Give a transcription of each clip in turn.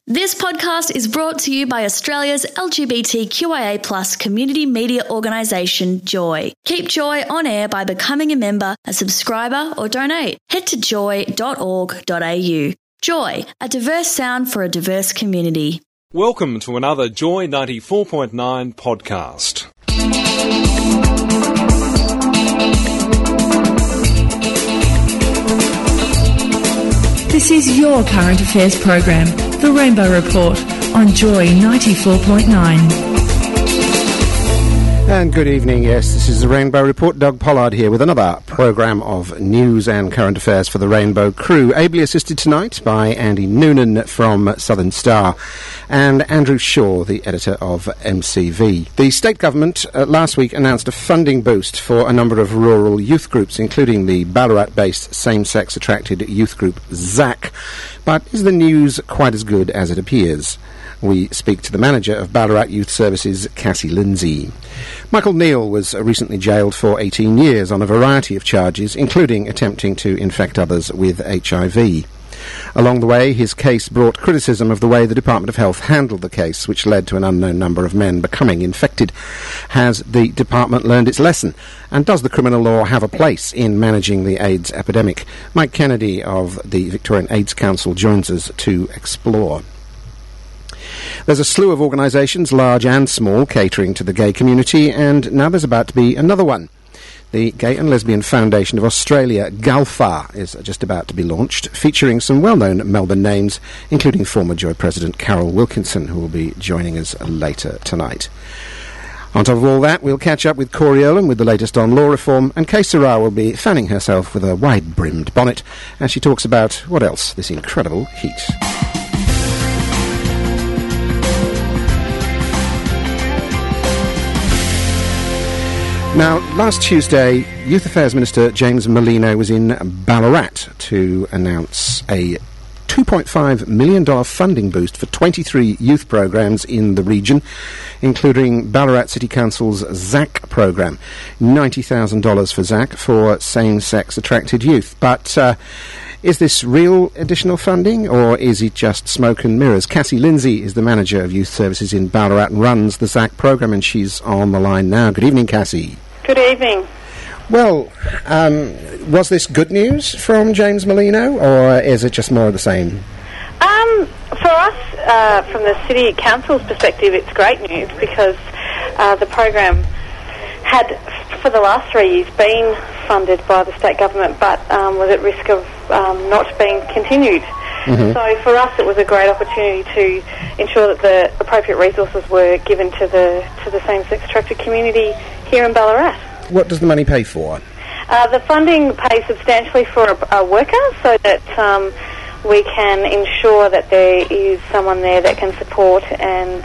This podcast is brought to you by Australia's LGBTQIA+ community media organisation, Joy. Keep Joy on air by becoming a member, a subscriber or donate. Head to joy.org.au. Joy, a diverse sound for a diverse community. Welcome to another Joy 94.9 podcast. This is your current affairs program, The Rainbow Report, on Joy 94.9. And good evening, yes, this is the Rainbow Report. Doug Pollard here with another programme of news and current affairs for the Rainbow crew, ably assisted tonight by Andy Noonan from Southern Star and Andrew Shaw, the editor of MCV. The state government last week announced a funding boost for a number of rural youth groups, including the Ballarat-based same-sex attracted youth group ZAC. But is the news quite as good as it appears? We speak to the manager of Ballarat Youth Services, Cassie Lindsay. Michael Neal was recently jailed for 18 years on a variety of charges, including attempting to infect others with HIV. Along the way, his case brought criticism of the way the Department of Health handled the case, which led to an unknown number of men becoming infected. Has the department learned its lesson? And does the criminal law have a place in managing the AIDS epidemic? Mike Kennedy of the Victorian AIDS Council joins us to explore. There's a slew of organisations, large and small, catering to the gay community, and now there's about to be another one. The Gay and Lesbian Foundation of Australia, GALFA, is just about to be launched, featuring some well-known Melbourne names, including former Joy President Carol Wilkinson, who will be joining us later tonight. On top of all that, we'll catch up with Corey Owen with the latest on law reform, and Kay Sarah will be fanning herself with a wide-brimmed bonnet as she talks about, what else, this incredible heat. Now, last Tuesday, Youth Affairs Minister James Merlino was in Ballarat to announce a $2.5 million funding boost for 23 youth programs in the region, including Ballarat City Council's ZAC program. $90,000 for ZAC for same-sex attracted youth. But is this real additional funding, or is it just smoke and mirrors? Cassie Lindsay is the manager of youth services in Ballarat and runs the ZAC program, and she's on the line now. Good evening, Cassie. Good evening. Well, was this good news from James Merlino, or is it just more of the same? For us, from the City Council's perspective, it's great news because the program had, for the last 3 years, been funded by the state government, but was at risk of not being continued. Mm-hmm. So for us, it was a great opportunity to ensure that the appropriate resources were given to the same-sex attracted community here in Ballarat. What does the money pay for? The funding pays substantially for a worker, so that we can ensure that there is someone there that can support and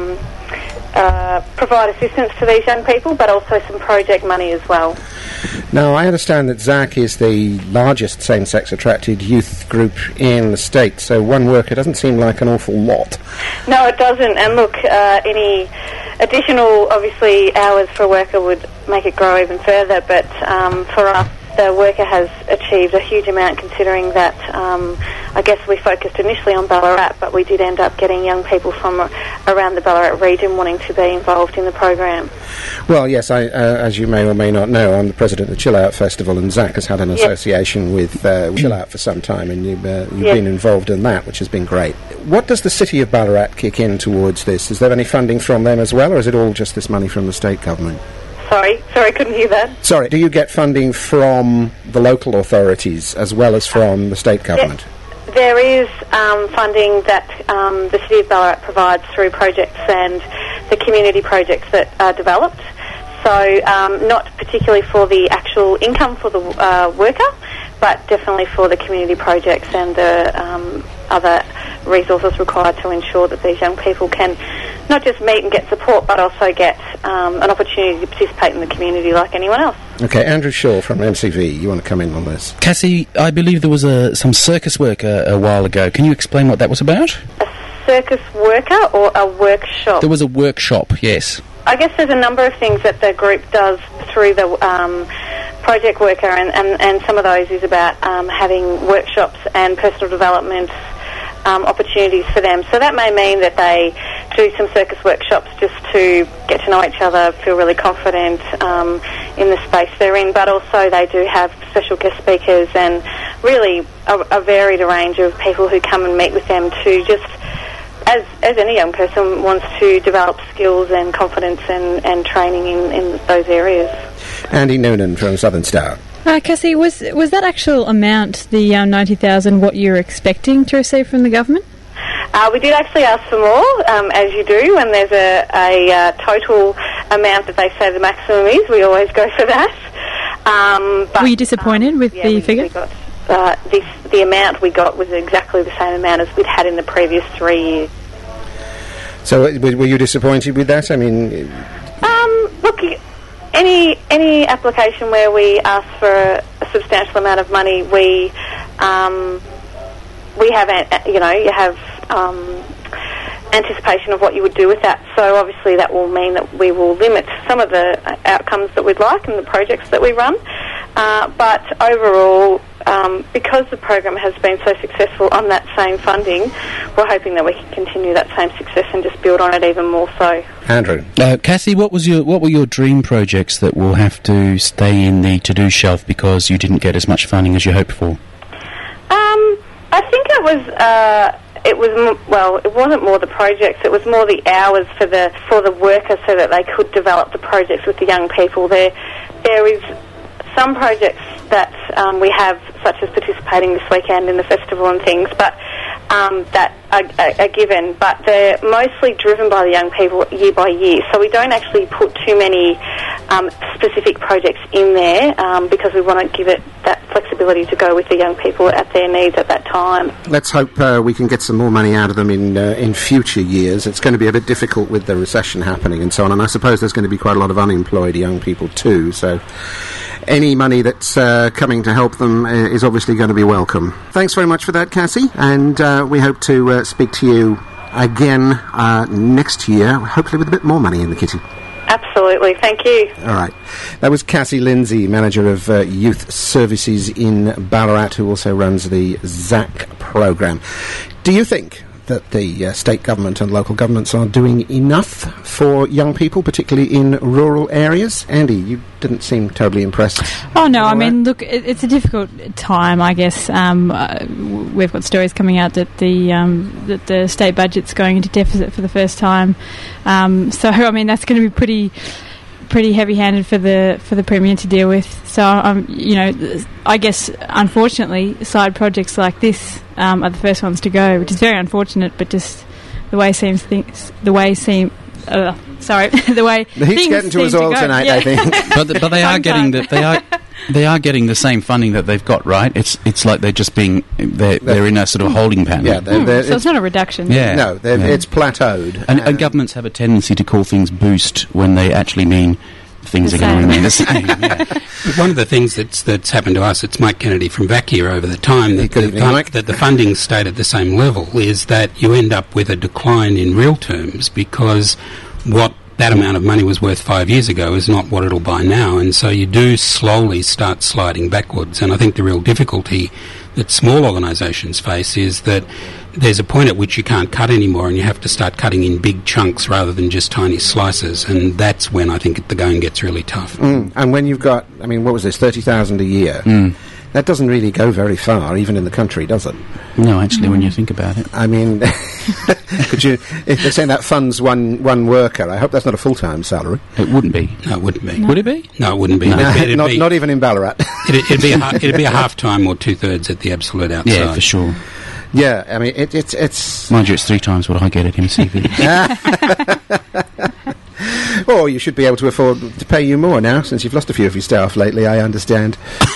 provide assistance to these young people, but also some project money as well. Now, I understand that ZAC is the largest same-sex attracted youth group in the state, so one worker doesn't seem like an awful lot. No, it doesn't. And look, any additional, obviously, hours for a worker would make it grow even further, but for us, the worker has achieved a huge amount, considering that I guess we focused initially on Ballarat, but we did end up getting young people from around the Ballarat region wanting to be involved in the program. Well, yes, as you may or may not know, I'm the president of the Chill Out Festival, and ZAC has had an association with Chill Out for some time, and you've been involved in that, which has been great. What does the City of Ballarat kick in towards this? Is there any funding from them as well, or is it all just this money from the state government? Sorry, couldn't hear that. Sorry, do you get funding from the local authorities as well as from the state government? There is funding that the City of Ballarat provides through projects and the community projects that are developed. So not particularly for the actual income for the worker, but definitely for the community projects and the other resources required to ensure that these young people can not just meet and get support, but also get an opportunity to participate in the community like anyone else. Okay, Andrew Shaw from MCV, you want to come in on this? Cassie, I believe there was some circus work a while ago. Can you explain what that was about? A circus worker or a workshop? There was a workshop, yes. I guess there's a number of things that the group does through the project worker, and some of those is about having workshops and personal development opportunities for them. So that may mean that they do some circus workshops just to get to know each other, feel really confident in the space they're in, but also they do have special guest speakers and really a varied range of people who come and meet with them to just, as any young person wants to develop skills and confidence and training in those areas. Andy Noonan from Southern Star. Cassie, was that actual amount, the 90,000, what you were expecting to receive from the government? We did actually ask for more, as you do, when there's a total amount that they say the maximum is. We always go for that. But, were you disappointed with the figure? We got, the amount we got was exactly the same amount as we'd had in the previous 3 years. So were you disappointed with that? I mean... Look, any application where we ask for a substantial amount of money, we have, you have anticipation of what you would do with that. So obviously that will mean that we will limit some of the outcomes that we'd like and the projects that we run. But overall, because the program has been so successful on that same funding, we're hoping that we can continue that same success and just build on it even more so. Andrew. Cassie, what were your dream projects that will have to stay in the to-do shelf because you didn't get as much funding as you hoped for? I think it wasn't more the projects, it was more the hours for the workers so that they could develop the projects with the young people. There is some projects that we have, such as participating this weekend in the festival and things, but that are given, but they're mostly driven by the young people year by year. So we don't actually put too many specific projects in there because we want to give it that flexibility to go with the young people at their needs at that time. Let's hope we can get some more money out of them in future years. It's going to be a bit difficult with the recession happening and so on, and I suppose there's going to be quite a lot of unemployed young people too, so any money that's coming to help them is obviously going to be welcome. Thanks very much for that, Cassie, and we hope to speak to you again next year, hopefully with a bit more money in the kitty. Absolutely, thank you. All right. That was Cassie Lindsay, Manager of Youth Services in Ballarat, who also runs the ZAC program. Do you think that the state government and local governments are doing enough for young people, particularly in rural areas? Andy, you didn't seem terribly impressed. Oh, no, I mean, look, it's a difficult time, I guess. We've got stories coming out that the state budget's going into deficit for the first time. So, I mean, that's going to be pretty heavy-handed for the Premier to deal with. So, I guess, unfortunately, side projects like this are the first ones to go, which is very unfortunate, but just the way the heat's getting to us all tonight, yeah. I think. but they are getting they are getting the same funding that they've got, right? It's like they're just they're in a sort of holding pattern. Yeah, so it's not a reduction. Yeah, no, it's plateaued. And governments have a tendency to call things boost when they actually mean things are going to remain the same. Yeah. One of the things that's happened to us, it's Mike Kennedy from VAC here over the time, that the funding stayed at the same level, is that you end up with a decline in real terms because what that amount of money was worth 5 years ago is not what it'll buy now, and so you do slowly start sliding backwards. And I think the real difficulty that small organisations face is that there's a point at which you can't cut anymore and you have to start cutting in big chunks rather than just tiny slices, and that's when I think the going gets really tough. And when you've got, I mean, what was this, 30,000 a year? That doesn't really go very far, even in the country, does it? No, actually, when you think about it. I mean, if they're saying that funds one worker, I hope that's not a full-time salary. It wouldn't be. No, it wouldn't be. No. Would it be? No, it wouldn't be. No. Not even in Ballarat. It'd be a half-time or two-thirds at the absolute outside. Yeah, for sure. Yeah, I mean, it's... Mind you, it's 3 times what I get at MCV. Or you should be able to afford to pay you more now, since you've lost a few of your staff lately, I understand.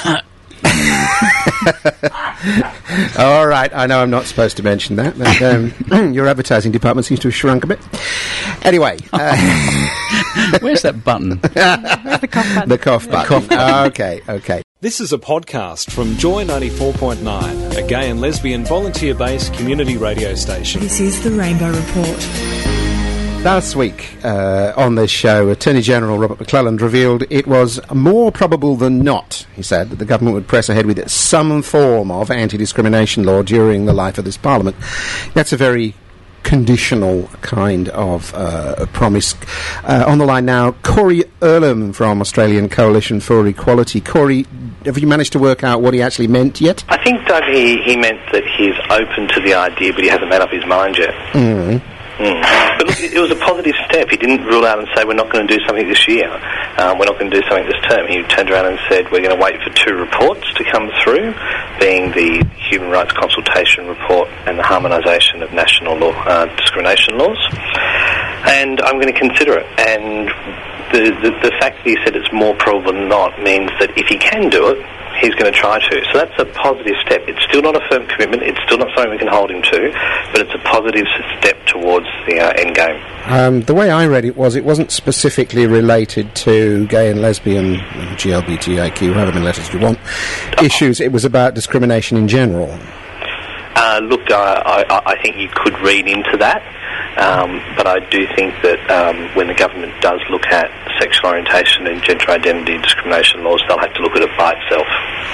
All right, I know I'm not supposed to mention that, but your advertising department seems to have shrunk a bit. Anyway. Where's that button? Where's the cough button? The cough button. Okay. This is a podcast from Joy 94.9, a gay and lesbian volunteer-based community radio station. This is the Rainbow Report. Last week on this show, Attorney General Robert McClelland revealed it was more probable than not, he said, that the government would press ahead with some form of anti-discrimination law during the life of this Parliament. That's a very conditional kind of promise. On the line now, Corey Earlham from Australian Coalition for Equality. Corey, have you managed to work out what he actually meant yet? I think, Doug, he meant that he's open to the idea, but he hasn't made up his mind yet. But look, it was a positive step. He didn't rule out and say, we're not going to do something this year, we're not going to do something this term. He turned around and said, we're going to wait for 2 reports to come through, being the Human Rights Consultation Report and the harmonisation of national law, discrimination laws, and I'm going to consider it. And the fact that he said it's more probable than not means that if he can do it, he's going to try to. So that's a positive step. It's still not a firm commitment. It's still not something we can hold him to, but it's a positive step towards the end game. The way I read it wasn't specifically related to gay and lesbian, GLBTIQ, however many letters you want, issues. It was about discrimination in general. Look, I think you could read into that. But I do think that when the government does look at sexual orientation and gender identity discrimination laws, they'll have to look at it by itself.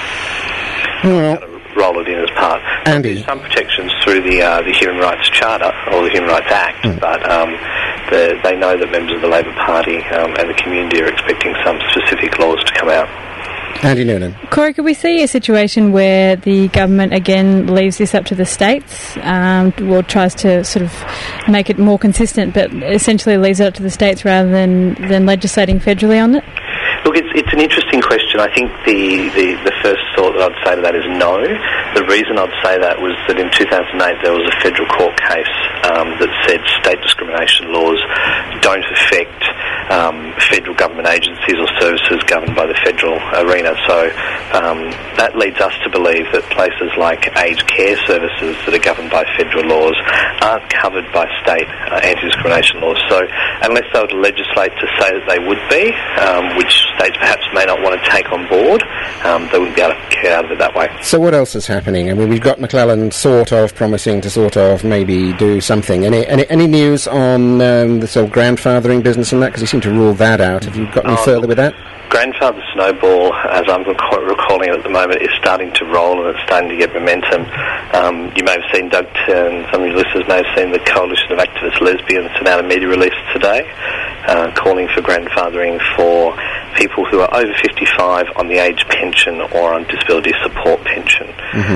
Roll it in as part. Andy. There's some protections through the Human Rights Charter or the Human Rights Act, but they know that members of the Labor Party and the community are expecting some specific laws to come out. Andy Noonan. Corey, could we see a situation where the government again leaves this up to the states, or tries to sort of make it more consistent, but essentially leaves it up to the states rather than legislating federally on it? Look, it's an interesting question. I think the first thought that I'd say to that is no. The reason I'd say that was that in 2008 there was a federal court case that said state discrimination laws don't affect federal government agencies or services governed by the federal arena. So that leads us to believe that places like aged care services that are governed by federal laws aren't covered by state anti-discrimination laws. So unless they were to legislate to say that they would be, which states perhaps may not want to take on board, they wouldn't be able to get out of it that way. So what else is happening? I mean, we've got McClelland sort of promising to sort of maybe do something. Any news on this old grandfathering business and that? Because he seemed to rule that out. Have you got any further with that? Grandfather Snowball, as I'm recalling it at the moment, is starting to roll and it's starting to get momentum. You may have seen, Doug, and some of your listeners may have seen the Coalition of Activist Lesbians sent out a media release today calling for grandfathering for people who are over 55 on the age pension or on disability support pension.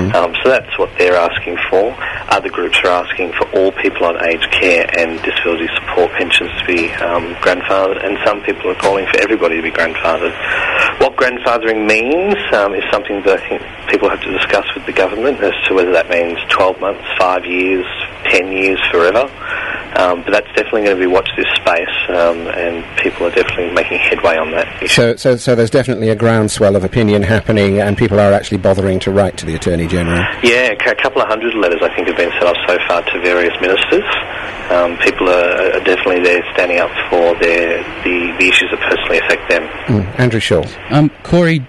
So that's what they're asking for. Other groups are asking for all people on aged care and disability support pensions to be grandfathered, and some people are calling for everybody to be grandfathered. What grandfathering means is something that I think people have to discuss with the government as to whether that means 12 months, 5 years, 10 years, forever. But that's definitely going to be watch this space, and people are definitely making headway on that issue. So there's definitely a groundswell of opinion happening, and people are actually bothering to write to the Attorney General. Yeah, a couple of hundred letters I think have been sent off so far to various ministers. People are definitely there standing up for the issues that personally affect them. Andrew Shaw. Corey,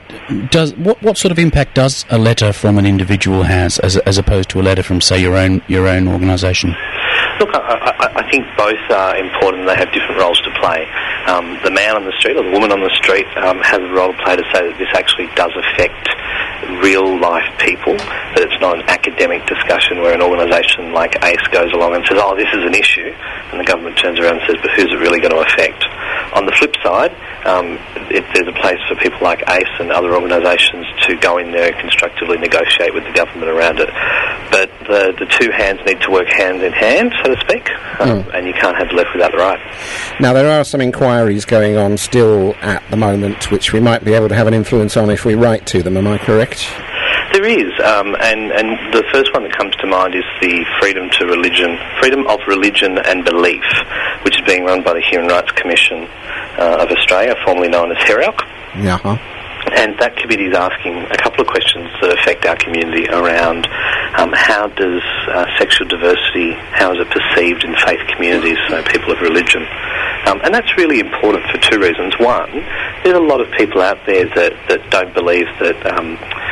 what sort of impact does a letter from an individual has as opposed to a letter from, say, your own organisation? Look, I think both are important and they have different roles to play. The man on the street or the woman on the street has a role to play to say that this actually does affect real-life people, that it's not an academic discussion where an organisation like ACE goes along and says, oh, this is an issue, and the government turns around and says, but who's it really going to affect? On the flip side, there's a place for people like ACE and other organisations to go in there and constructively negotiate with the government around it. But the two hands need to work hand in hand, so to speak, and you can't have the left without the right. Now, there are some inquiries going on still at the moment, which we might be able to have an influence on if we write to them, am I correct? There is, and the first one that comes to mind is the freedom of religion and belief, which is being run by the Human Rights Commission of Australia, formerly known as HEROC. And that committee is asking a couple of questions that affect our community around how does sexual diversity, how is it perceived in faith communities, so people of religion. And that's really important for two reasons. One, there's a lot of people out there that don't believe that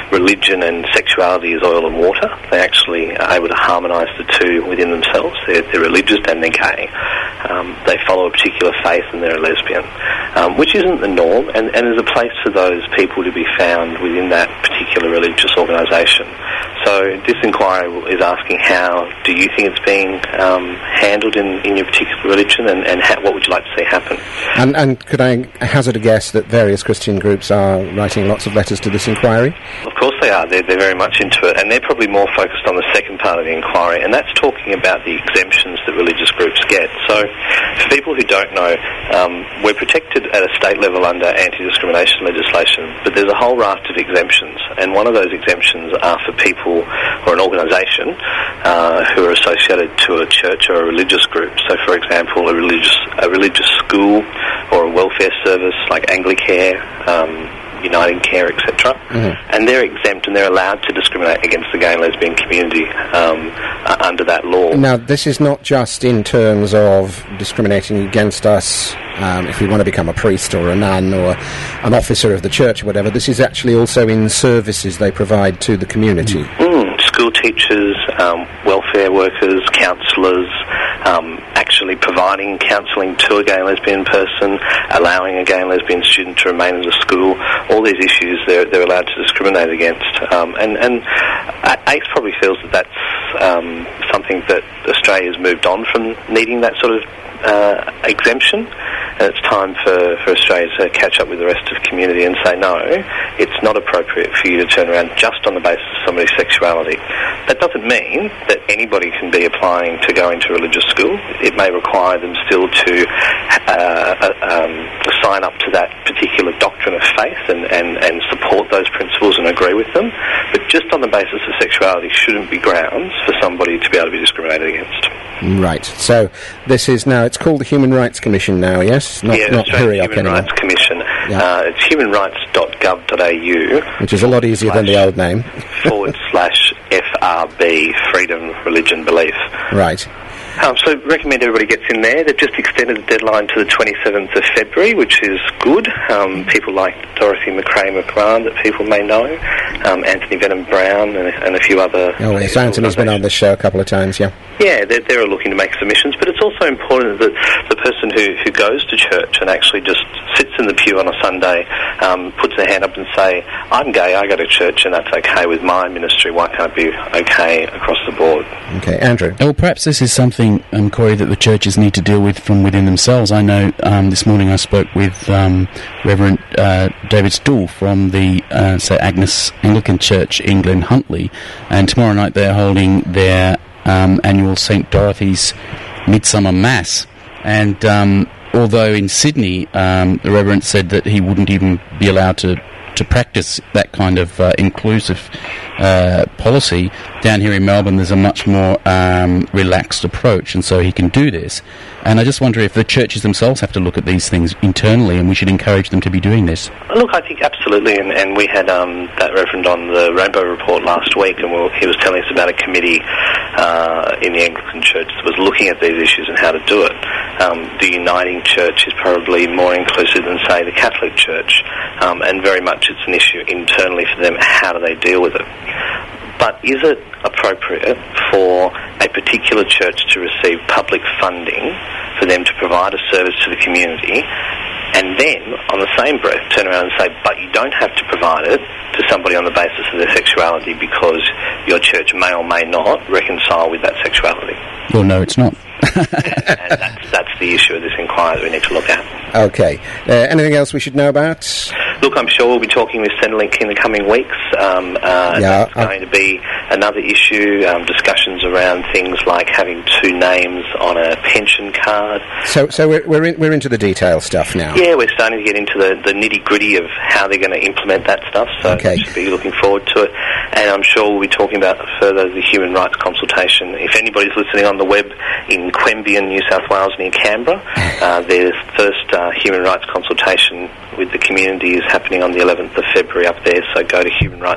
religion and sexuality is oil and water. They actually are able to harmonise the two within themselves. They're religious and they're gay. They follow a particular faith and they're a lesbian, which isn't the norm, and there's a place for those people to be found within that particular religious organisation. So this inquiry is asking, how do you think it's being handled in your particular religion, and what would you like to see happen? And could I hazard a guess that various Christian groups are writing lots of letters to this inquiry? Of course they are. They're very much into it, and they're probably more focused on the second part of the inquiry, and that's talking about the exemptions that religious groups get. So for people who don't know, we're protected at a state level under anti-discrimination legislation, but there's a whole raft of exemptions, and one of those exemptions are for people or an organisation who are associated to a church or a religious group. So, for example, a religious school or a welfare service like Anglicare, Uniting Care, etc. Mm-hmm. And they're exempt and they're allowed to discriminate against the gay and lesbian community under that law. Now, this is not just in terms of discriminating against us if we want to become a priest or a nun or an officer of the church or whatever. This is actually also in services they provide to the community. School teachers, welfare workers, counsellors, actually providing counselling to a gay and lesbian person, allowing a gay and lesbian student to remain in the school. All these issues they're allowed to discriminate against. And ACE probably feels that that's something that Australia's moved on from needing that sort of exemption, and it's time for Australia to catch up with the rest of the community and say, no, it's not appropriate for you to turn around just on the basis of somebody's sexuality. That doesn't mean that anybody can be applying to go into religious school. It may require them still to sign up to that particular doctrine of faith and support those principles and agree with them, but just on the basis of sexuality shouldn't be grounds for somebody to be able to be discriminated against. Right. So this is now, it's called the Human Rights Commission now, yes? Not Hurry Up Human Rights Commission. Yeah. It's humanrights.gov.au. Which is a lot easier than the old name. /FRB, Freedom, Religion, Belief. Right. So recommend everybody gets in there. They've just extended the deadline to the 27th of February, which is good. People like Dorothy McRae-McGrath that people may know, Anthony Venom-Brown and a few other... Oh, yes, Anthony's been on this show a couple of times, yeah. Yeah, they're looking to make submissions, but it's also important that the person who goes to church and actually just sits in the pew on a Sunday, puts their hand up and say, I'm gay, I go to church, and that's okay with my ministry. Why can't it be okay across the board? Okay, Andrew. Well, perhaps this is something, Corey, that the churches need to deal with from within themselves. I know this morning I spoke with Reverend David Stool from the St Agnes Anglican Church in Glen Huntly, and tomorrow night they're holding their annual St Dorothy's Midsummer Mass. And although in Sydney the Reverend said that he wouldn't even be allowed to practice that kind of inclusive policy, down here in Melbourne there's a much more relaxed approach, and so he can do this. And I just wonder if the churches themselves have to look at these things internally, and we should encourage them to be doing this. Look, I think absolutely, and we had that Reverend on the Rainbow Report last week, and he was telling us about a committee in the Anglican Church that was looking at these issues and how to do it. The Uniting Church is probably more inclusive than, say, the Catholic Church, and very much it's an issue internally for them. How do they deal with it? But is it appropriate for a particular church to receive public funding for them to provide a service to the community, and then, on the same breath, turn around and say, but you don't have to provide it to somebody on the basis of their sexuality because your church may or may not reconcile with that sexuality? Well, no, it's not. And that's the issue of this inquiry that we need to look at. Okay. Anything else we should know about? Look, I'm sure we'll be talking with Centrelink in the coming weeks. That's going to be another issue, discussions around things like having two names on a pension card. So we're into the detail stuff now. Yeah, we're starting to get into the nitty-gritty of how they're going to implement that stuff, so we should be looking forward to it. And I'm sure we'll be talking about further the human rights consultation. If anybody's listening on the web in Queanbeyan, New South Wales, near Canberra, their first human rights consultation with the community is happening on the 11th of February up there, so go to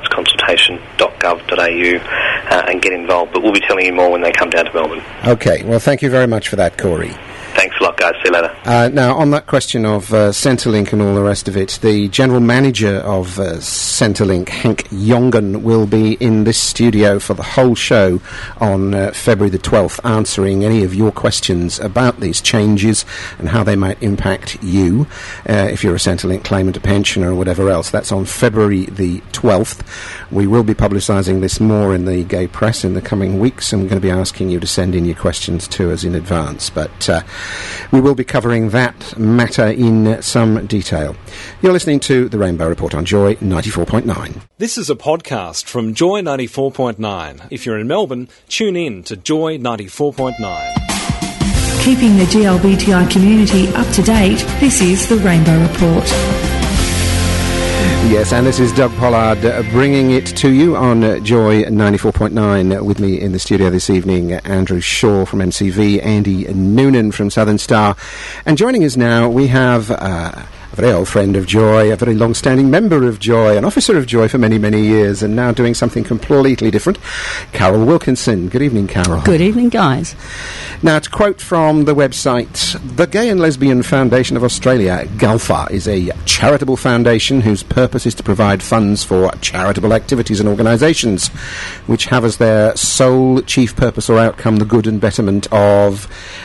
humanrightsconsultation.gov.au and get involved. But we'll be telling you more when they come down to Melbourne. Okay, well, thank you very much for that, Corey. Thanks a lot. guys. See you later. Now, on that question of Centrelink and all the rest of it, the general manager of Centrelink, Hank Jongen, will be in this studio for the whole show on February the 12th, answering any of your questions about these changes and how they might impact you, if you're a Centrelink claimant, a pensioner or whatever else. That's on February the 12th. We will be publicising this more in the gay press in the coming weeks, and we're going to be asking you to send in your questions to us in advance. But we will be covering that matter in some detail. You're listening to The Rainbow Report on Joy 94.9. This is a podcast from Joy 94.9. If you're in Melbourne, tune in to Joy 94.9. Keeping the GLBTI community up to date, this is The Rainbow Report. Yes, and this is Doug Pollard bringing it to you on Joy 94.9. With me in the studio this evening, Andrew Shaw from MCV, Andy Noonan from Southern Star. And joining us now, we have a very old friend of Joy, a very long-standing member of Joy, an officer of Joy for many, many years, and now doing something completely different, Carol Wilkinson. Good evening, Carol. Good evening, guys. Now, to quote from the website, the Gay and Lesbian Foundation of Australia, GALFA, is a charitable foundation whose purpose is to provide funds for charitable activities and organisations which have as their sole chief purpose or outcome the good and betterment of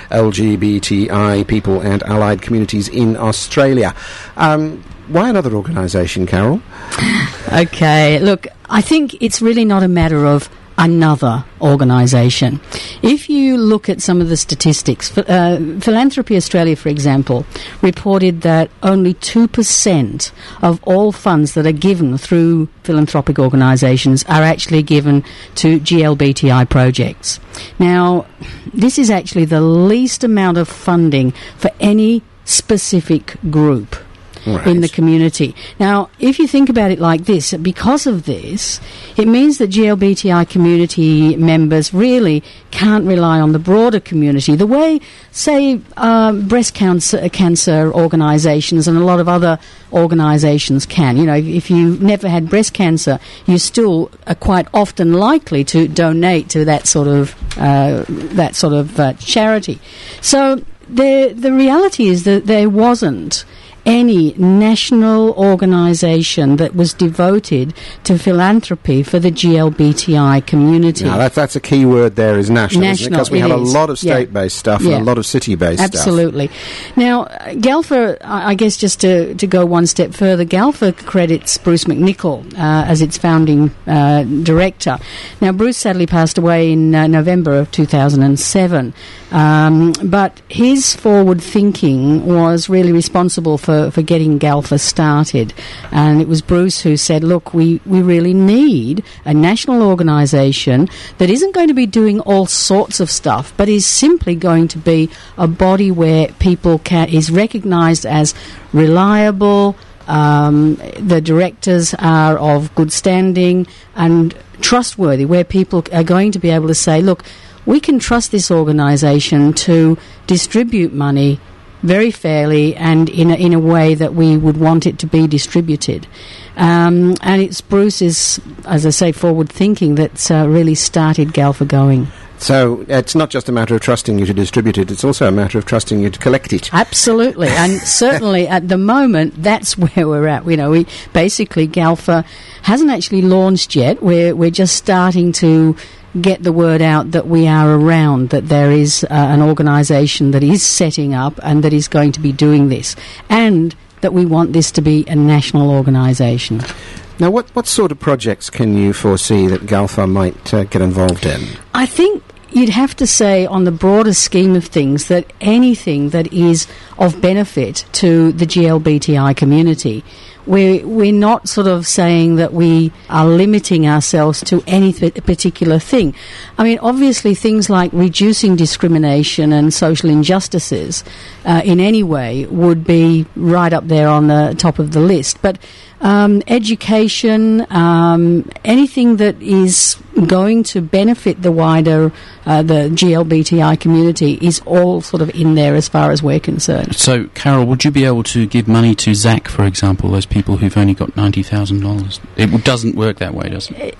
LGBTI people and allied communities in Australia. Why another organisation, Carol? Okay, look, I think it's really not a matter of another organisation. If you look at some of the statistics, Philanthropy Australia, for example, reported that only 2% of all funds that are given through philanthropic organisations are actually given to GLBTI projects. Now, this is actually the least amount of funding for any specific group. Right. In the community. Now, if you think about it like this, because of this, it means that GLBTI community members really can't rely on the broader community the way, say, breast cancer organisations and a lot of other organisations can. You know, if you never had breast cancer, you still are quite often likely to donate to that sort of charity. So the reality is that there wasn't any national organisation that was devoted to philanthropy for the GLBTI community. Now, that's a key word there, is national, isn't it? Because we have a lot of state-based stuff and a lot of city-based stuff. Absolutely. Now, GALFA, I guess just to go one step further, GALFA credits Bruce McNichol as its founding director. Now, Bruce sadly passed away in November of 2007, but his forward thinking was really responsible for getting GALFA started. And it was Bruce who said, look, we really need a national organisation that isn't going to be doing all sorts of stuff, but is simply going to be a body where people is recognised as reliable, the directors are of good standing and trustworthy, where people are going to be able to say, look, we can trust this organisation to distribute money very fairly and in a way that we would want it to be distributed. And it's Bruce's, as I say, forward thinking that's really started GALFA going. So it's not just a matter of trusting you to distribute it, it's also a matter of trusting you to collect it. Absolutely, and certainly at the moment, that's where we're at. You know, GALFA hasn't actually launched yet. We're just starting to get the word out that we are around, that there is an organisation that is setting up and that is going to be doing this, and that we want this to be a national organisation. Now, what sort of projects can you foresee that GALFA might get involved in? I think you'd have to say, on the broader scheme of things, that anything that is of benefit to the GLBTI community, we're not sort of saying that we are limiting ourselves to any particular thing. I mean, obviously things like reducing discrimination and social injustices in any way would be right up there on the top of the list. But education, anything that is going to benefit the wider, the GLBTI community is all sort of in there as far as we're concerned. So, Carol, would you be able to give money to ZAC, for example, those people who've only got $90,000? It doesn't work that way, does it?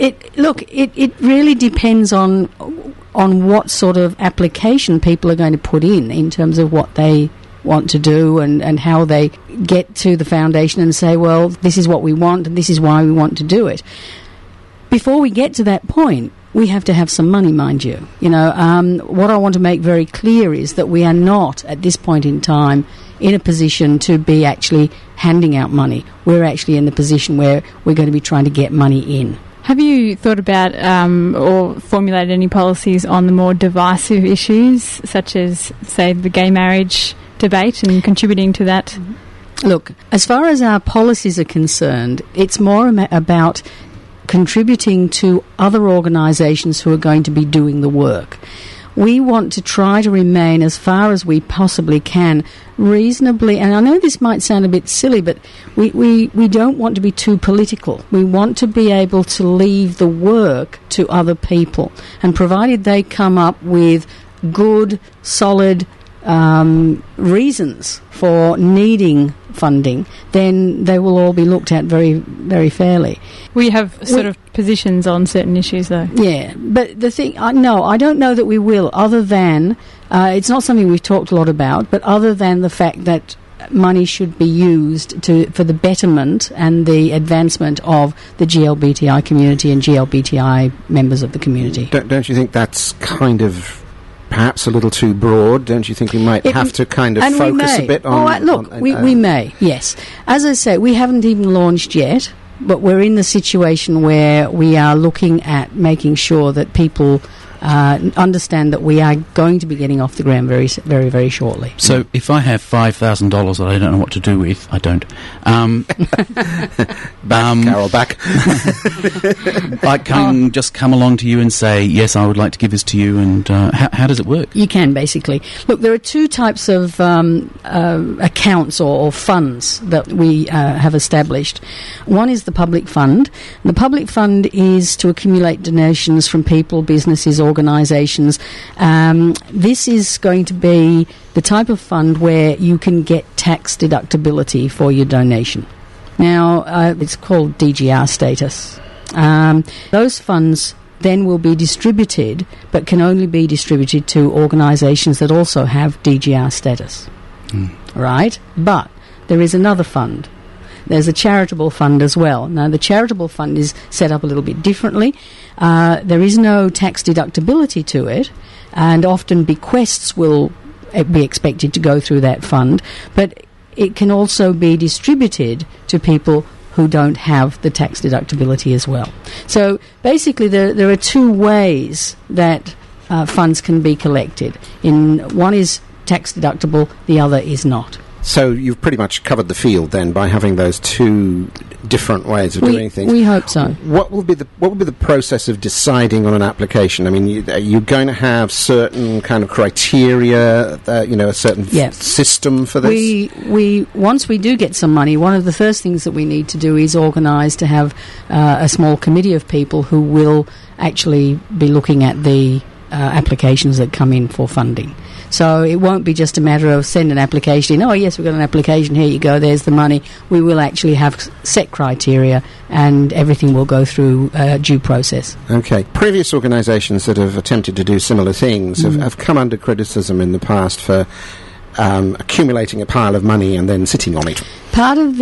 It really depends on what sort of application people are going to put in terms of what they want to do and how they get to the foundation and say, well, this is what we want and this is why we want to do it. Before we get to that point, we have to have some money, mind you. What I want to make very clear is that we are not, at this point in time, in a position to be actually handing out money. We're actually in the position where we're going to be trying to get money in. Have you thought about or formulated any policies on the more divisive issues, such as, say, the gay marriage debate and contributing to that? Look, as far as our policies are concerned, it's more about contributing to other organisations who are going to be doing the work. We want to try to remain, as far as we possibly can, reasonably, and I know this might sound a bit silly, but we don't want to be too political. We want to be able to leave the work to other people, and provided they come up with good, solid reasons for needing funding, then they will all be looked at very, very fairly. We have sort of positions on certain issues, though. Yeah, but the thing, no, I don't know that we will, other than, it's not something we've talked a lot about, but other than the fact that money should be used for the betterment and the advancement of the GLBTI community and GLBTI members of the community. Don't you think that's kind of perhaps a little too broad? Don't you think we might have to kind of focus a bit on... We may, yes. As I say, we haven't even launched yet, but we're in the situation where we are looking at making sure that people understand that we are going to be getting off the ground very, very, very shortly. So if I have $5,000 that I don't know what to do with, I don't. Carol, back. I can just come along to you and say, yes, I would like to give this to you, and how does it work? You can, basically. Look, there are two types of accounts or funds that we have established. One is the public fund. The public fund is to accumulate donations from people, businesses, organisations. This is going to be the type of fund where you can get tax deductibility for your donation. Now, it's called DGR status. Those funds then will be distributed, but can only be distributed to organisations that also have DGR status. Right? But there is another fund. There's a charitable fund as well. Now, the charitable fund is set up a little bit differently. There is no tax deductibility to it, and often bequests will be expected to go through that fund, but it can also be distributed to people who don't have the tax deductibility as well. So basically there are two ways that funds can be collected. One is tax deductible, the other is not. So you've pretty much covered the field then by having those two different ways of doing things. We hope so. What will be the process of deciding on an application? I mean, are you going to have certain kind of criteria, a certain system for this? We once we do get some money, one of the first things that we need to do is organise to have a small committee of people who will actually be looking at the applications that come in for funding. So it won't be just a matter of send an application in, oh yes, we've got an application, here you go, there's the money. We will actually have set criteria and everything will go through due process. Okay. Previous organisations that have attempted to do similar things have come under criticism in the past for accumulating a pile of money and then sitting on it. Part of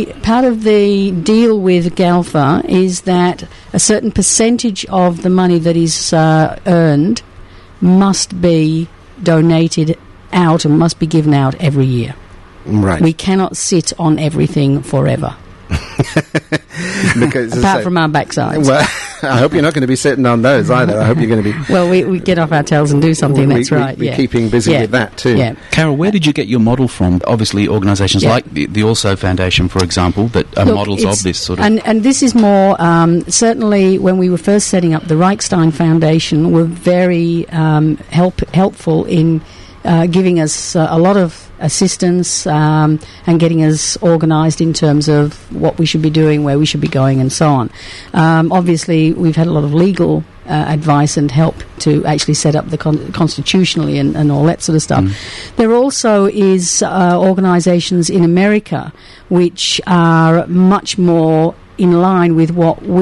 the deal with GALFA is that a certain percentage of the money that is earned must be donated out and must be given out every year. Right. We cannot sit on everything forever. Because apart from our backsides. Well, I hope you're not going to be sitting on those either. I hope you're going to be... Well, we get off our tails and do something, that's right. We're keeping busy with that too. Yeah. Carol, where did you get your model from? Obviously organisations like the Also Foundation, for example, that are models of this sort of... And this is more, certainly when we were first setting up the Reichstein Foundation, were very helpful in giving us a lot of assistance and getting us organised in terms of what we should be doing, where we should be going and so on. Obviously we've had a lot of legal advice and help to actually set up the constitutionally and all that sort of stuff. There also is organisations in America which are much more in line with what we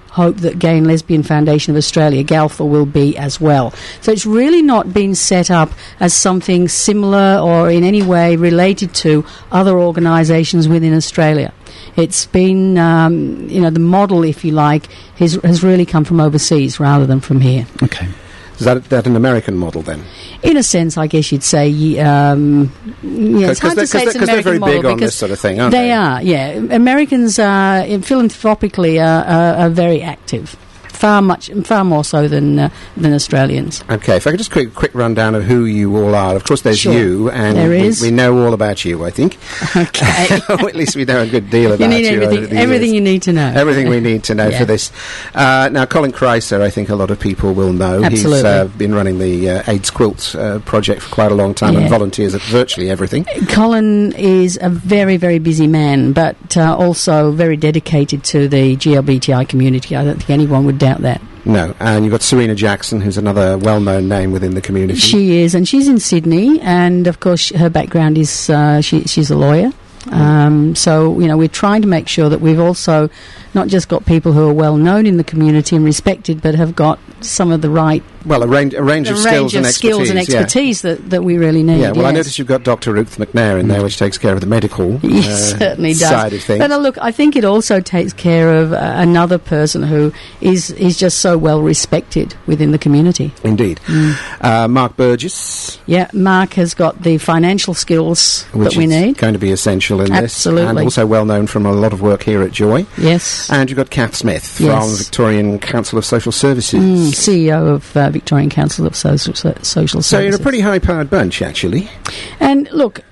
hope that Gay and Lesbian Foundation of Australia, GALFA, will be as well. So it's really not been set up as something similar or in any way related to other organisations within Australia. It's been, the model, if you like, has really come from overseas rather than from here. Okay. Is that an American model then? In a sense, I guess you'd say, it's hard to say it's an American model. Because they're very big on this sort of thing, aren't they? They are, yeah. Americans philanthropically are very active. Far more so than Australians. Okay, if I could just quick rundown of who you all are. Of course, there's you, and there is. We know all about you, I think. Okay. Or at least we know a good deal about you. Everything you need to know. Everything we need to know for this. Now, Colin Chrysler, I think a lot of people will know. Absolutely. He's been running the AIDS Quilts project for quite a long time and volunteers at virtually everything. Colin is a very, very busy man, but also very dedicated to the GLBTI community. I don't think anyone would doubt that. No, and you've got Serena Jackson, who's another well-known name within the community. She is, and she's in Sydney, and of course her background is she's a lawyer. So, we're trying to make sure that we've also not just got people who are well known in the community and respected, but have got some of the right... Well, a range of skills and expertise that we really need. Yeah, well, I noticed you've got Dr. Ruth McNair in there, which takes care of the medical certainly does. Side of things. But look, I think it also takes care of another person who is just so well respected within the community. Indeed. Mark Burgess. Yeah, Mark has got the financial skills that we need. Going to be essential in Absolutely. this. And also well known from a lot of work here at Joy. Yes. And you've got Kath Smith from Victorian Council of Social Services. CEO of Victorian Council of Social Services. So you're a pretty high-powered bunch, actually. And look,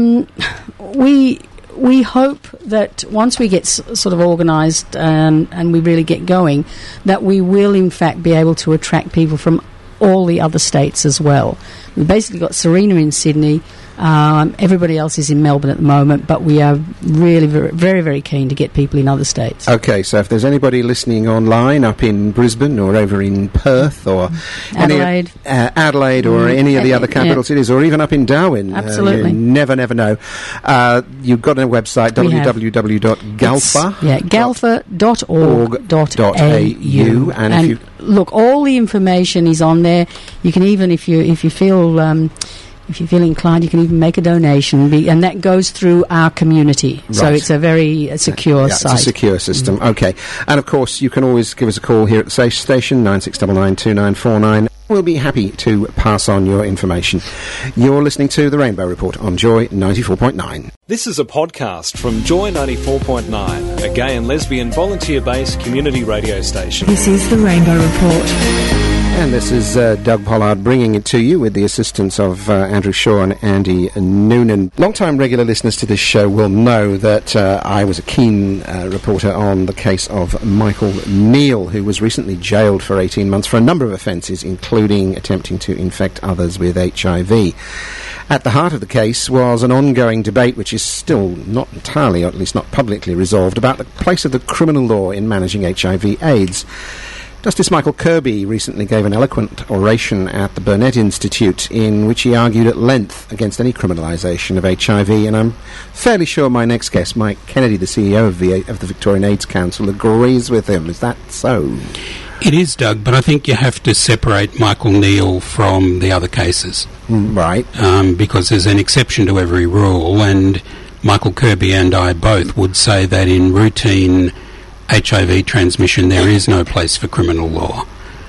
we hope that once we get sort of organised and we really get going, that we will in fact be able to attract people from all the other states as well. We've basically got Serena in Sydney. Everybody else is in Melbourne at the moment, but we are really very, very, very keen to get people in other states. Okay, so if there's anybody listening online up in Brisbane or over in Perth or Adelaide, or any of the other capital cities, or even up in Darwin, absolutely, you never know. You've got a website, www.galfa. galfa.org.au, and look, all the information is on there. You can even, if you feel inclined, you can even make a donation, and that goes through our community. Right. So it's a very secure site. It's a secure system. Okay. And of course, you can always give us a call here at the station, 96992949. We'll be happy to pass on your information. You're listening to The Rainbow Report on Joy 94.9. This is a podcast from Joy 94.9, a gay and lesbian volunteer-based community radio station. This is The Rainbow Report. And this is Doug Pollard bringing it to you with the assistance of Andrew Shaw and Andy Noonan. Long-time regular listeners to this show will know that I was a keen reporter on the case of Michael Neal, who was recently jailed for 18 months for a number of offences, including attempting to infect others with HIV. At the heart of the case was an ongoing debate, which is still not entirely, or at least not publicly resolved, about the place of the criminal law in managing HIV/AIDS. Justice Michael Kirby recently gave an eloquent oration at the Burnett Institute in which he argued at length against any criminalisation of HIV, and I'm fairly sure my next guest, Mike Kennedy, the CEO of the Victorian AIDS Council, agrees with him. Is that so? It is, Doug, but I think you have to separate Michael Neal from the other cases. Right. Because there's an exception to every rule, and Michael Kirby and I both would say that in routine HIV transmission there is no place for criminal law.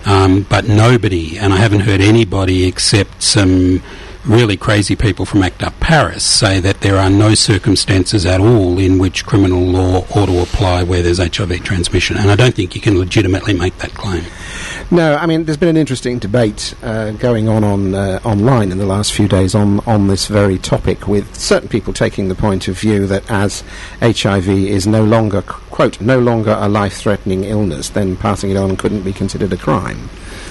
But nobody, and I haven't heard anybody except some really crazy people from ACT UP Paris, say that there are no circumstances at all in which criminal law ought to apply where there's HIV transmission, and I don't think you can legitimately make that claim. No, I mean, there's been an interesting debate going on online in the last few days on this very topic, with certain people taking the point of view that as HIV is no longer, quote, no longer a life-threatening illness, then passing it on couldn't be considered a crime.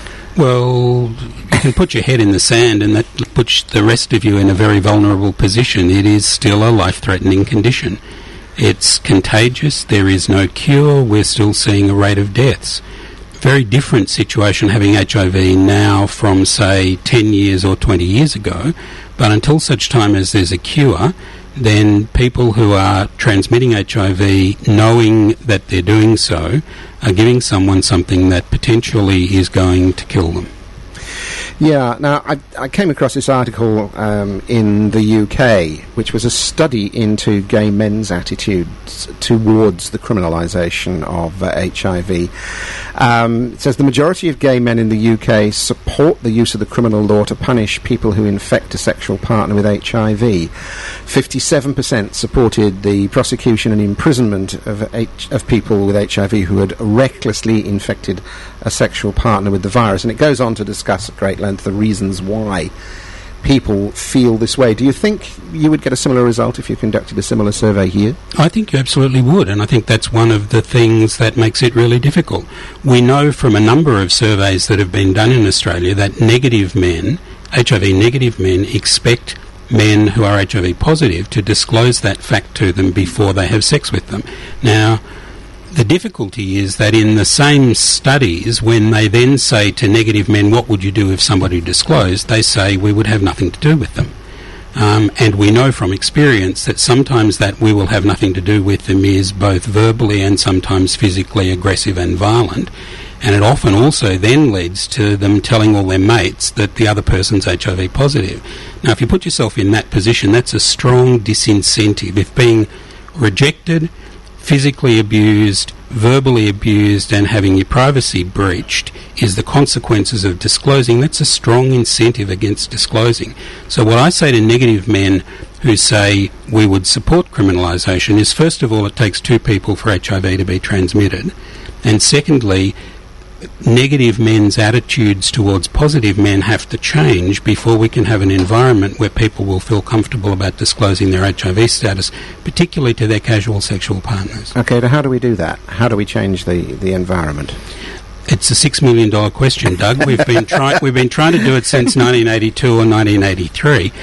Well, you can put your head in the sand and that puts the rest of you in a very vulnerable position. It is still a life-threatening condition. It's contagious, there is no cure, we're still seeing a rate of deaths. Very different situation having HIV now from, say, 10 years or 20 years ago, but until such time as there's a cure, then people who are transmitting HIV, knowing that they're doing so, are giving someone something that potentially is going to kill them. Yeah, now I came across this article in the UK, which was a study into gay men's attitudes towards the criminalisation of HIV. It says the majority of gay men in the UK support the use of the criminal law to punish people who infect a sexual partner with HIV. 57% supported the prosecution and imprisonment of people with HIV who had recklessly infected a sexual partner with the virus. And it goes on to discuss at great length the reasons why people feel this way. Do you think you would get a similar result if you conducted a similar survey here? I think you absolutely would, and I think that's one of the things that makes it really difficult. We know from a number of surveys that have been done in Australia that negative men, HIV-negative men, expect men who are HIV positive to disclose that fact to them before they have sex with them. Now, the difficulty is that in the same studies, when they then say to negative men, what would you do if somebody disclosed, they say we would have nothing to do with them. And we know from experience that sometimes that we will have nothing to do with them is both verbally and sometimes physically aggressive and violent. And it often also then leads to them telling all their mates that the other person's HIV positive. Now, if you put yourself in that position, that's a strong disincentive. If being rejected, physically abused, verbally abused, and having your privacy breached is the consequences of disclosing, that's a strong incentive against disclosing. So what I say to negative men who say we would support criminalisation is, first of all, it takes two people for HIV to be transmitted, and secondly, negative men's attitudes towards positive men have to change before we can have an environment where people will feel comfortable about disclosing their HIV status, particularly to their casual sexual partners. Okay, now how do we do that? How do we change the environment? It's a $6 million question, Doug. We've been trying to do it since 1982 or 1983.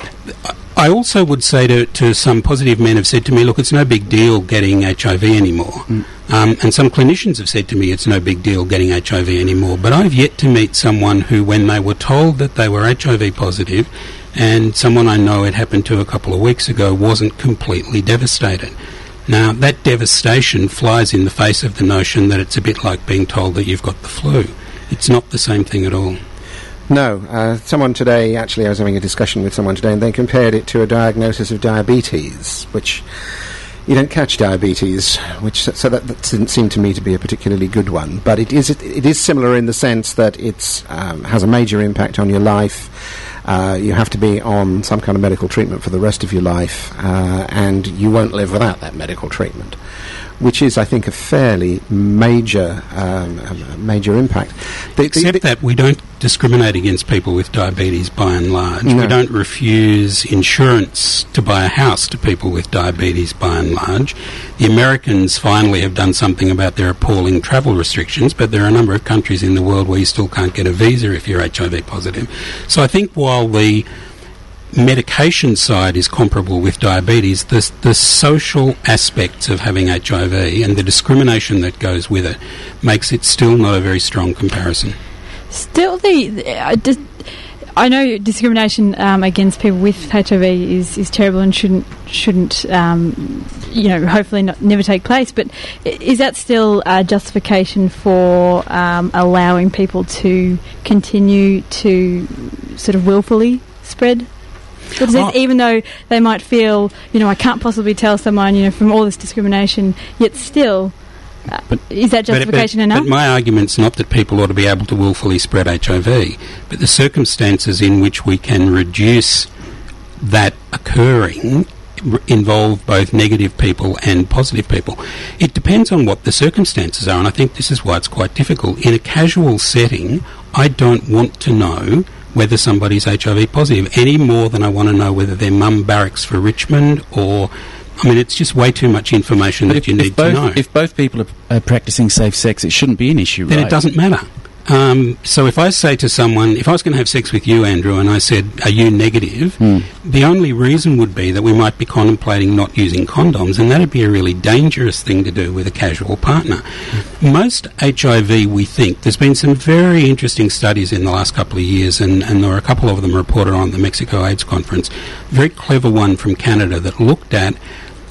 I also would say to some positive men have said to me, look, it's no big deal getting HIV anymore. And some clinicians have said to me it's no big deal getting HIV anymore. But I've yet to meet someone who, when they were told that they were HIV positive, and someone I know it happened to a couple of weeks ago, wasn't completely devastated. Now, that devastation flies in the face of the notion that it's a bit like being told that you've got the flu. It's not the same thing at all. No. Someone today, actually I was having a discussion with someone today, and they compared it to a diagnosis of diabetes, which you don't catch diabetes, so that didn't seem to me to be a particularly good one. But it is similar in the sense that it has a major impact on your life. You have to be on some kind of medical treatment for the rest of your life, and you won't live without that medical treatment, which is, I think, a fairly major impact. Except that we don't discriminate against people with diabetes by and large. No. We don't refuse insurance to buy a house to people with diabetes by and large. The Americans finally have done something about their appalling travel restrictions, but there are a number of countries in the world where you still can't get a visa if you're HIV positive. So I think while the medication side is comparable with diabetes, the social aspects of having HIV and the discrimination that goes with it makes it still not a very strong comparison. Still, I know discrimination against people with HIV is terrible and shouldn't hopefully never take place. But is that still a justification for allowing people to continue to sort of willfully spread? Even though they might feel, I can't possibly tell someone, from all this discrimination, yet still, is that justification enough? But my argument's not that people ought to be able to willfully spread HIV, but the circumstances in which we can reduce that occurring involve both negative people and positive people. It depends on what the circumstances are, and I think this is why it's quite difficult. In a casual setting, I don't want to know whether somebody's HIV positive any more than I want to know whether their mum barracks for Richmond or... it's just way too much information that you need to know. If both people are practising safe sex, it shouldn't be an issue, then right? Then it doesn't matter. So if I say to someone, if I was going to have sex with you, Andrew, and I said, are you negative? The only reason would be that we might be contemplating not using condoms, and that would be a really dangerous thing to do with a casual partner. Most HIV, we think, there's been some very interesting studies in the last couple of years, and there were a couple of them reported on the Mexico AIDS conference. A very clever one from Canada that looked at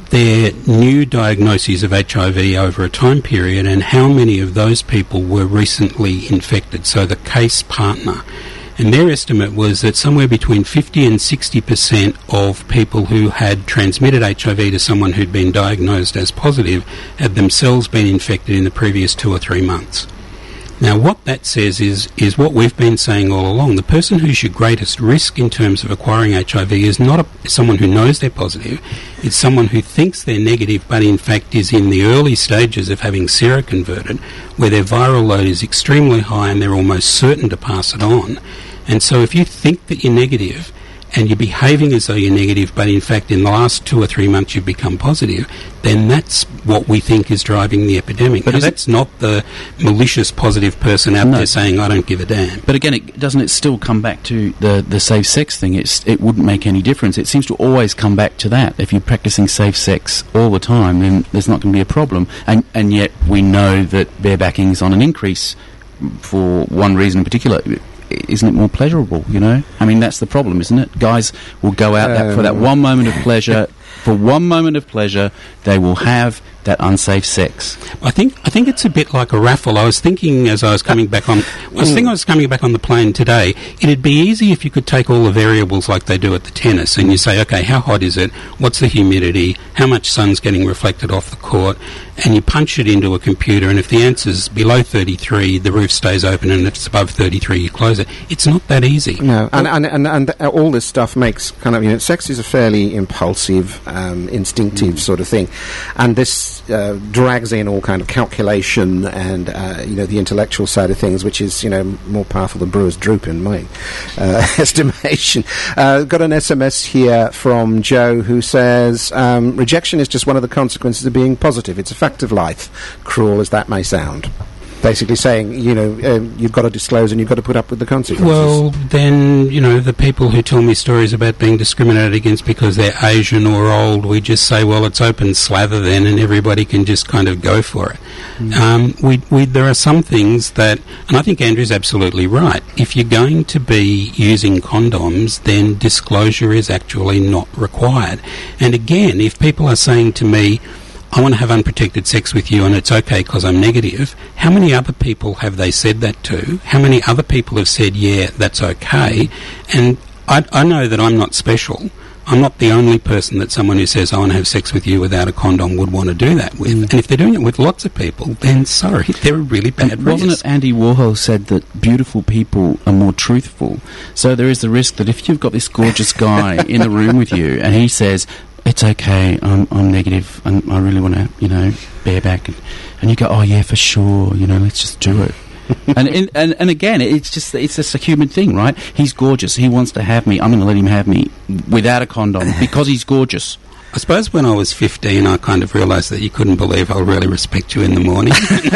their new diagnoses of HIV over a time period and how many of those people were recently infected, so the case partner. And their estimate was that somewhere between 50 and 60% of people who had transmitted HIV to someone who'd been diagnosed as positive had themselves been infected in the previous 2 or 3 months. Now, what that says is what we've been saying all along. The person who's your greatest risk in terms of acquiring HIV is not someone who knows they're positive. It's someone who thinks they're negative, but in fact is in the early stages of having seroconverted, where their viral load is extremely high and they're almost certain to pass it on. And so if you think that you're negative and you're behaving as though you're negative, but in fact in the last 2 or 3 months you've become positive, then that's what we think is driving the epidemic. But now, that's not the malicious positive person out there saying, I don't give a damn. But again, doesn't it still come back to the safe sex thing? It wouldn't make any difference. It seems to always come back to that. If you're practicing safe sex all the time, then there's not going to be a problem. And yet we know that barebacking is on an increase for one reason in particular. Isn't it more pleasurable, you know? I mean, that's the problem, isn't it? Guys will go out for that one moment of pleasure. For one moment of pleasure, they will have that unsafe sex. I think it's a bit like a raffle. I was thinking as I was coming back on. I was coming back on the plane today. It'd be easy if you could take all the variables like they do at the tennis, and you say, okay, how hot is it? What's the humidity? How much sun's getting reflected off the court? And you punch it into a computer, and if the answer's below 33, the roof stays open, and if it's above 33, you close it. It's not that easy. No, and all this stuff makes kind of, you know, sex is a fairly impulsive, instinctive sort of thing, and this drags in all kind of calculation and you know, the intellectual side of things, which is, you know, more powerful than Brewer's Droop in my estimation. Got an SMS here from Joe who says rejection is just one of the consequences of being positive. It's a fact of life, cruel as that may sound. Basically saying, you know, you've got to disclose and you've got to put up with the consequences. Well, then, you know, the people who tell me stories about being discriminated against because they're Asian or old, we just say, well, it's open slather then, and everybody can just kind of go for it. There are some things that, and I think Andrew's absolutely right, if you're going to be using condoms, then disclosure is actually not required. And again, if people are saying to me, I want to have unprotected sex with you and it's okay because I'm negative, how many other people have they said that to? How many other people have said, yeah, that's okay? And I know that I'm not special. I'm not the only person that someone who says, I want to have sex with you without a condom would want to do that with. And if they're doing it with lots of people, then sorry, they're a really bad risk. Wasn't it Andy Warhol said that beautiful people are more truthful? So there is the risk that if you've got this gorgeous guy in the room with you and he says, it's okay, I'm negative and I really want to, you know, bareback, and you go, oh yeah, for sure, you know, let's just do it. and again, it's just a human thing, right? He's gorgeous, he wants to have me, I'm going to let him have me without a condom because he's gorgeous. I suppose when I was 15, I kind of realised that you couldn't believe I'll really respect you in the morning.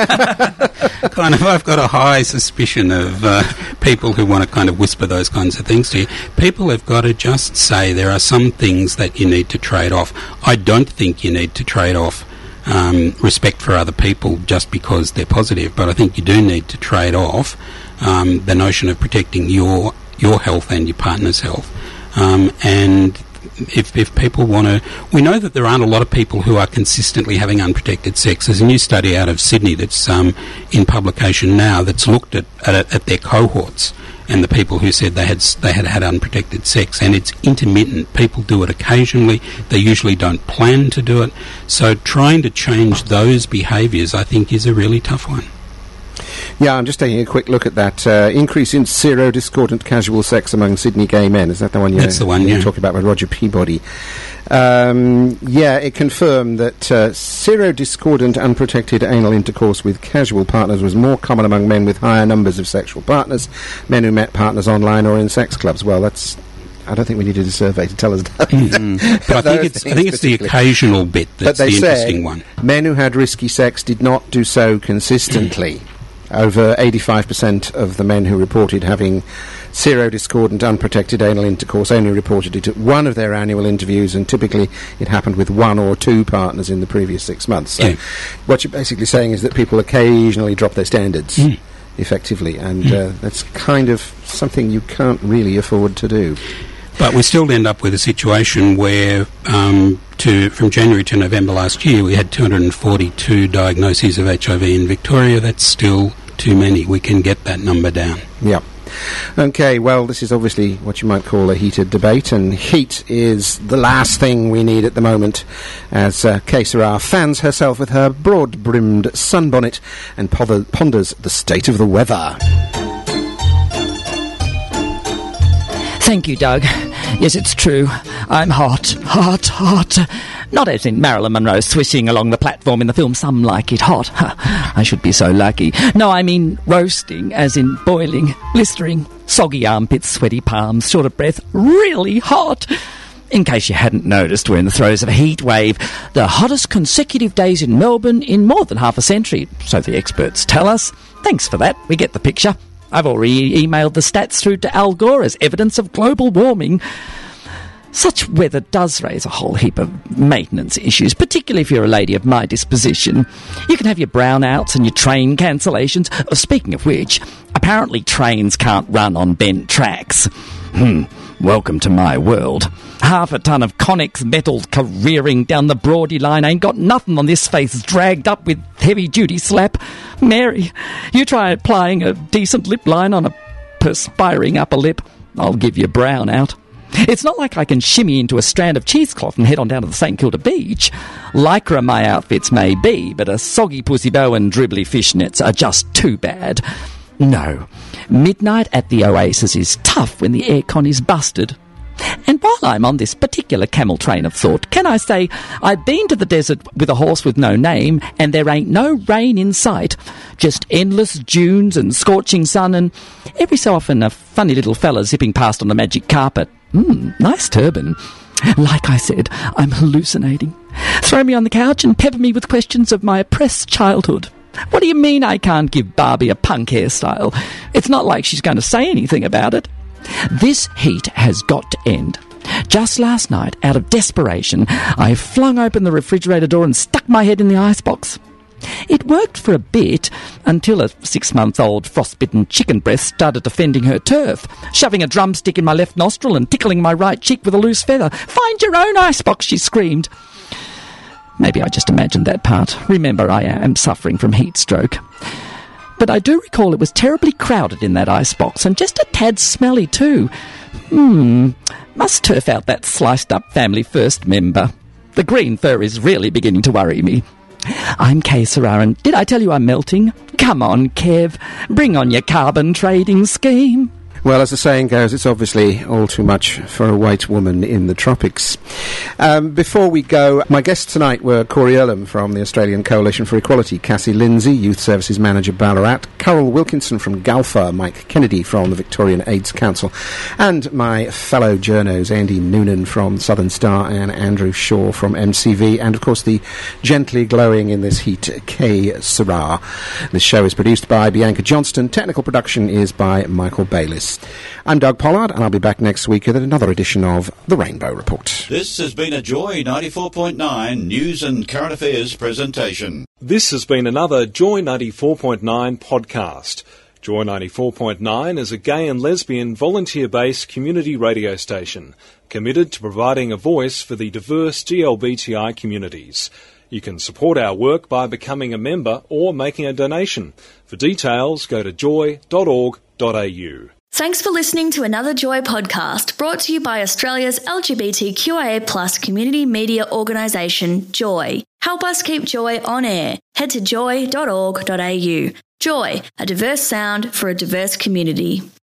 I've got a high suspicion of people who want to kind of whisper those kinds of things to you. People have got to just say there are some things that you need to trade off. I don't think you need to trade off respect for other people just because they're positive, but I think you do need to trade off the notion of protecting your health and your partner's health. And if people want to... We know that there aren't a lot of people who are consistently having unprotected sex. There's a new study out of Sydney that's in publication now that's looked at their cohorts and the people who said they had unprotected sex, and it's intermittent. People do it occasionally. They usually don't plan to do it. So trying to change those behaviours, I think, is a really tough one. Yeah, I'm just taking a quick look at that. Increase in serodiscordant casual sex among Sydney gay men. Is that the one That's the one, yeah. You're talking about by Roger Peabody. Yeah, it confirmed that serodiscordant unprotected anal intercourse with casual partners was more common among men with higher numbers of sexual partners, men who met partners online or in sex clubs. Well, that's... I don't think we needed a survey to tell us that. But I think it's the occasional bit that's the interesting one. Men who had risky sex did not do so consistently. Over 85% of the men who reported having serodiscordant unprotected anal intercourse only reported it at one of their annual interviews, and typically it happened with one or two partners in the previous 6 months. So what you're basically saying is that people occasionally drop their standards, effectively, and that's kind of something you can't really afford to do. But we still end up with a situation where from January to November last year, we had 242 diagnoses of HIV in Victoria. That's still too many. We can get that number down. Yeah. Okay, well, this is obviously what you might call a heated debate, and heat is the last thing we need at the moment, as Kay Sarah fans herself with her broad-brimmed sunbonnet and ponders the state of the weather. Thank you, Doug. Yes, it's true. I'm hot. Not as in Marilyn Monroe swishing along the platform in the film Some Like It Hot. I should be so lucky. No, I mean roasting, as in boiling, blistering, soggy armpits, sweaty palms, short of breath, really hot. In case you hadn't noticed, we're in the throes of a heat wave. The hottest consecutive days in Melbourne in more than half a century, so the experts tell us. Thanks for that. We get the picture. I've already emailed the stats through to Al Gore as evidence of global warming. Such weather does raise a whole heap of maintenance issues, particularly if you're a lady of my disposition. You can have your brownouts and your train cancellations. Speaking of which, apparently trains can't run on bent tracks. Welcome to my world. Half a ton of Connex metal careering down the Broady line ain't got nothing on this face dragged up with heavy-duty slap. Mary, you try applying a decent lip line on a perspiring upper lip. I'll give you brown out. It's not like I can shimmy into a strand of cheesecloth and head on down to the St Kilda beach. Lycra my outfits may be, but a soggy pussy bow and dribbly fishnets are just too bad. No, midnight at the Oasis is tough when the aircon is busted. And while I'm on this particular camel train of thought, can I say I've been to the desert with a horse with no name, and there ain't no rain in sight, just endless dunes and scorching sun, and every so often a funny little fella zipping past on the magic carpet. Nice turban. Like I said, I'm hallucinating. Throw me on the couch and pepper me with questions of my oppressed childhood. What do you mean I can't give Barbie a punk hairstyle? It's not like she's going to say anything about it. This heat has got to end. Just last night, out of desperation, I flung open the refrigerator door and stuck my head in the icebox. It worked for a bit, until a 6-month-old frostbitten chicken breast started defending her turf, shoving a drumstick in my left nostril and tickling my right cheek with a loose feather. "Find your own icebox," she screamed. Maybe I just imagined that part. Remember, I am suffering from heat stroke. But I do recall it was terribly crowded in that icebox, and just a tad smelly too. Must turf out that sliced-up Family First member. The green fur is really beginning to worry me. I'm Kay Sarah, and did I tell you I'm melting? Come on, Kev. Bring on your carbon trading scheme. Well, as the saying goes, it's obviously all too much for a white woman in the tropics. Before we go, my guests tonight were Corey Earlham from the Australian Coalition for Equality, Cassie Lindsay, Youth Services Manager Ballarat, Carol Wilkinson from GALFA, Mike Kennedy from the Victorian AIDS Council, and my fellow journos, Andy Noonan from Southern Star and Andrew Shaw from MCV, and of course the gently glowing in this heat, Kay Sarah. This show is produced by Bianca Johnston. Technical production is by Michael Bayliss. I'm Doug Pollard, and I'll be back next week with another edition of The Rainbow Report. This has been a Joy 94.9 News and Current Affairs presentation. This has been another Joy 94.9 podcast. Joy 94.9 is a gay and lesbian volunteer-based community radio station committed to providing a voice for the diverse GLBTI communities. You can support our work by becoming a member or making a donation. For details, go to joy.org.au. Thanks for listening to another Joy podcast brought to you by Australia's LGBTQIA+ community media organisation, Joy. Help us keep Joy on air. Head to joy.org.au. Joy, a diverse sound for a diverse community.